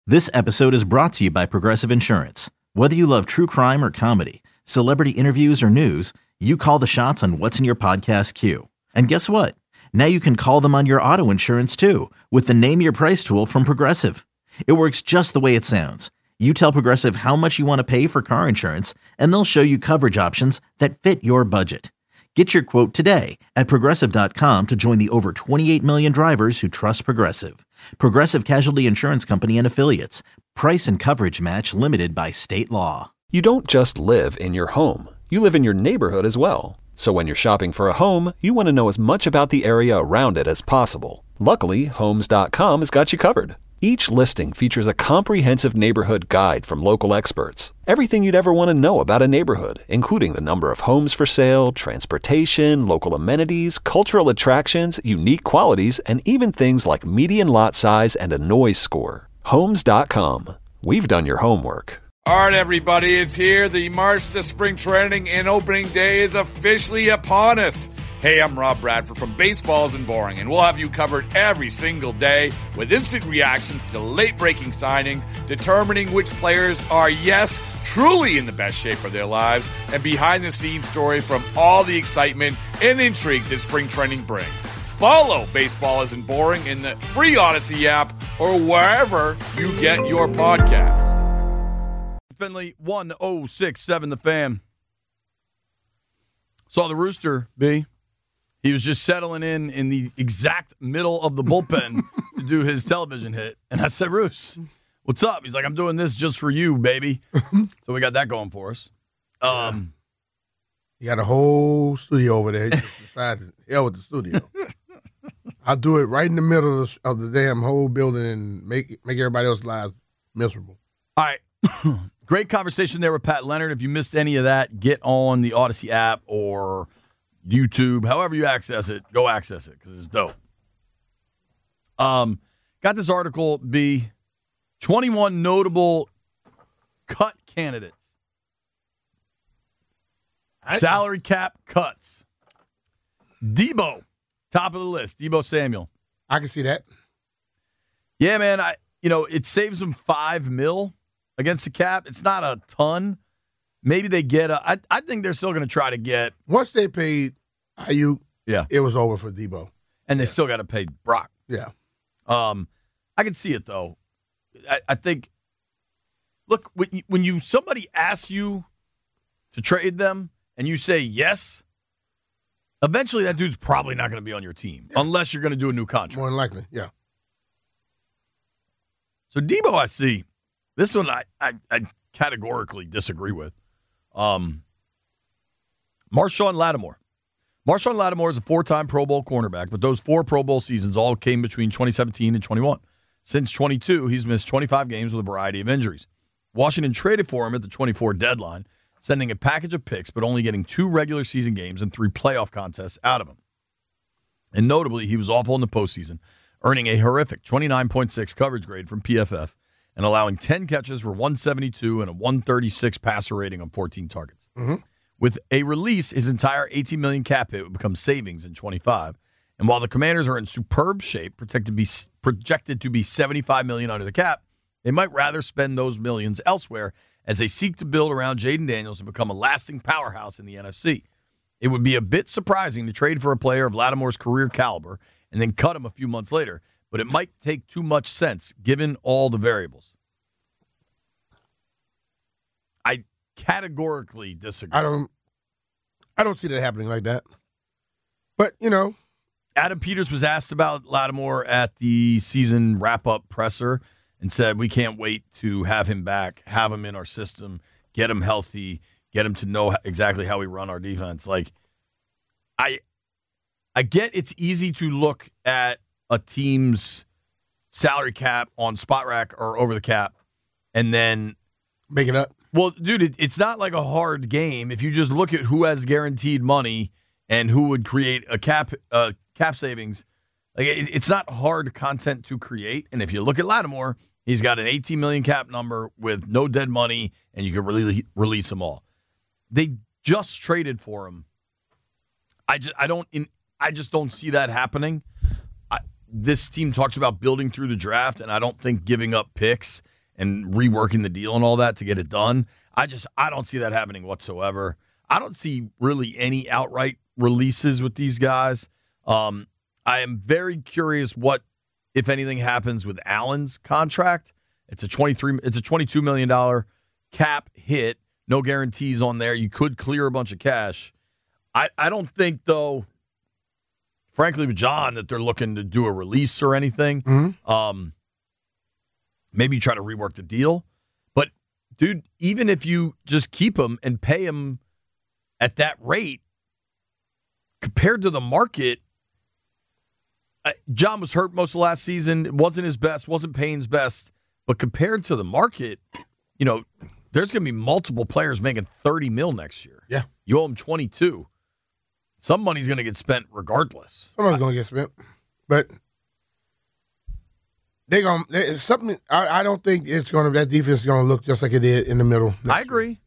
This episode is brought to you by Progressive Insurance. Whether you love true crime or comedy, celebrity interviews or news, you call the shots on what's in your podcast queue. And guess what? Now you can call them on your auto insurance too with the Name Your Price tool from Progressive. It works just the way it sounds. You tell Progressive how much you want to pay for car insurance, and they'll show you coverage options that fit your budget. Get your quote today at Progressive.com to join the over 28 million drivers who trust Progressive. Progressive Casualty Insurance Company and Affiliates. Price and coverage match limited by state law. You don't just live in your home. You live in your neighborhood as well. So when you're shopping for a home, you want to know as much about the area around it as possible. Luckily, Homes.com has got you covered. Each listing features a comprehensive neighborhood guide from local experts. Everything you'd ever want to know about a neighborhood, including the number of homes for sale, transportation, local amenities, cultural attractions, unique qualities, and even things like median lot size and a noise score. Homes.com. We've done your homework. All right, everybody, it's here. The March to Spring Training and Opening Day is officially upon us. Hey, I'm Rob Bradford from Baseball Isn't Boring, and we'll have you covered every single day with instant reactions to late-breaking signings, determining which players are, yes, truly in the best shape of their lives, and behind-the-scenes stories from all the excitement and intrigue that spring training brings. Follow Baseball Isn't Boring in the free Odyssey app or wherever you get your podcasts. Finley, 1067 The Fan. Saw the Rooster, B. He was just settling in the exact middle of the bullpen to do his television hit. And I said, Roos, what's up? He's like, I'm doing this just for you, baby. So we got that going for us. You got a whole studio over there. He just decided to hell with the studio. I'll do it right in the middle of the damn whole building and make everybody else's lives miserable. All right. Great conversation there with Pat Leonard. If you missed any of that, get on the Odyssey app or YouTube, however you access it, go access it because it's dope. Got this article, B, 21 notable cut candidates. Salary cap cuts. Debo, top of the list. Debo Samuel. I can see that. Yeah, man. It saves them $5 million against the cap. It's not a ton. Maybe they get I think they're still going to try to get. Once they paid Ayuk, yeah, it was over for Debo. And they still got to pay Brock. Yeah. I can see it, though. I think, look, when somebody asks you to trade them and you say yes, eventually that dude's probably not going to be on your team unless you're going to do a new contract. More than likely, yeah. So Debo, I see. This one I categorically disagree with. Marshawn Lattimore. Marshawn Lattimore is a 4-time Pro Bowl cornerback, but those 4 Pro Bowl seasons all came between 2017 and 21. Since 22, he's missed 25 games with a variety of injuries. Washington traded for him at the 24 deadline, sending a package of picks, but only getting 2 regular season games and 3 playoff contests out of him. And notably, he was awful in the postseason, earning a horrific 29.6 coverage grade from PFF and allowing 10 catches for 172 and a 136 passer rating on 14 targets. Mm-hmm. With a release, his entire $18 million cap hit would become savings in 25. And while the Commanders are in superb shape, projected to be $75 million under the cap, they might rather spend those millions elsewhere as they seek to build around Jaden Daniels and become a lasting powerhouse in the NFC. It would be a bit surprising to trade for a player of Lattimore's career caliber and then cut him a few months later, but it might take too much sense given all the variables. I categorically disagree. I don't see that happening like that. But, Adam Peters was asked about Lattimore at the season wrap-up presser and said, we can't wait to have him back, have him in our system, get him healthy, get him to know exactly how we run our defense. Like, I get it's easy to look at a team's salary cap on Spot Rack or over the cap and then make it up. Well, dude, it's not like a hard game. If you just look at who has guaranteed money and who would create a cap savings, like it's not hard content to create. And if you look at Lattimore, he's got an $18 million cap number with no dead money, and you can really release them all. They just traded for him. I just don't see that happening. This team talks about building through the draft, and I don't think giving up picks and reworking the deal and all that to get it done. I don't see that happening whatsoever. I don't see really any outright releases with these guys. I am very curious what, if anything, happens with Allen's contract. It's a $22 million cap hit. No guarantees on there. You could clear a bunch of cash. I don't think, though, frankly, with John, that they're looking to do a release or anything. Mm-hmm. Maybe you try to rework the deal. But, dude, even if you just keep him and pay him at that rate, compared to the market, John was hurt most of last season. It wasn't his best, wasn't Payne's best. But compared to the market, there's going to be multiple players making $30 million next year. Yeah. You owe them $22. Some money's going to get spent regardless. Somebody's going to get spent. But I don't think that defense is going to look just like it did in the middle. I agree.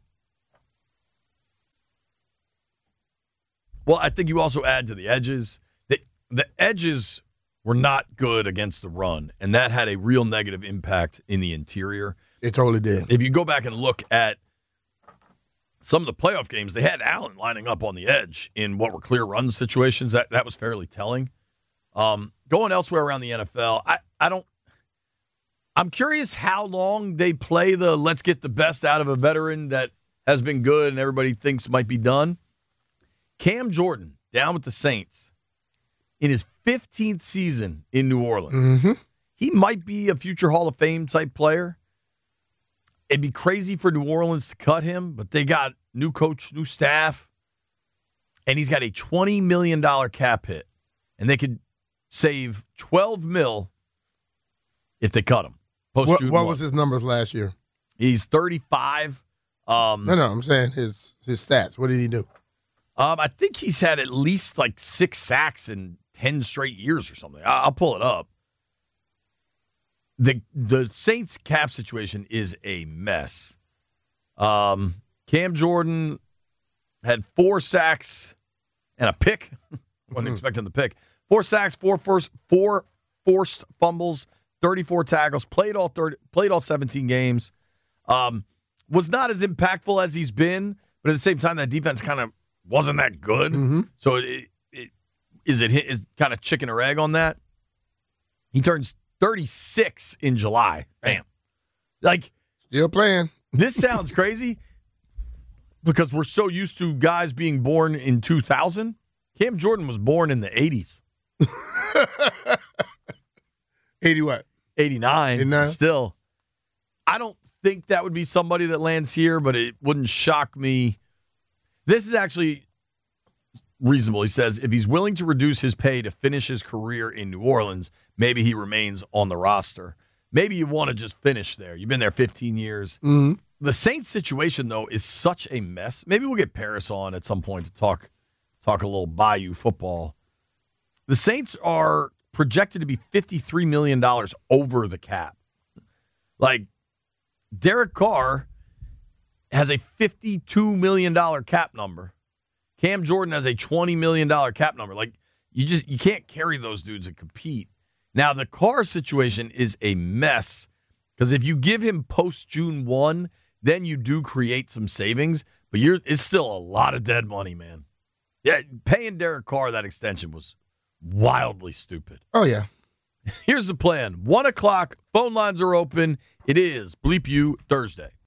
Well, I think you also add to the edges. The edges were not good against the run, and that had a real negative impact in the interior. It totally did. If you go back and look at some of the playoff games, they had Allen lining up on the edge in what were clear run situations. That was fairly telling. Going elsewhere around the NFL, I'm curious how long they play the let's get the best out of a veteran that has been good and everybody thinks might be done. Cam Jordan, down with the Saints, in his 15th season in New Orleans. Mm-hmm. He might be a future Hall of Fame type player. It'd be crazy for New Orleans to cut him, but they got new coach, new staff, and he's got a $20 million cap hit, and they could save $12 million if they cut him. What was his numbers last year? He's 35. No, I'm saying his stats. What did he do? I think he's had at least like 6 sacks in 10 straight years or something. I'll pull it up. The Saints cap situation is a mess. Cam Jordan had 4 sacks and a pick. Wasn't expecting the pick. 4 sacks, 4 forced fumbles, 34 tackles. Played all 17 games. Was not as impactful as he's been, but at the same time, that defense kind of wasn't that good. Mm-hmm. So it is kind of chicken or egg on that. He turns 36 in July. Bam. Like, still playing. This sounds crazy because we're so used to guys being born in 2000. Cam Jordan was born in the 80s. 80 what? 89. 89? Still. I don't think that would be somebody that lands here, but it wouldn't shock me. This is actually reasonable. He says if he's willing to reduce his pay to finish his career in New Orleans, maybe he remains on the roster. Maybe you want to just finish there. You've been there 15 years. Mm-hmm. The Saints situation, though, is such a mess. Maybe we'll get Paris on at some point to talk a little Bayou football. The Saints are projected to be $53 million over the cap. Like, Derek Carr has a $52 million cap number. Cam Jordan has a $20 million cap number. Like, you can't carry those dudes and compete. Now, the Carr situation is a mess because if you give him post-June 1, then you do create some savings, but it's still a lot of dead money, man. Yeah, paying Derek Carr that extension was wildly stupid. Oh, yeah. Here's the plan. 1 o'clock, phone lines are open. It is Bleep You Thursday.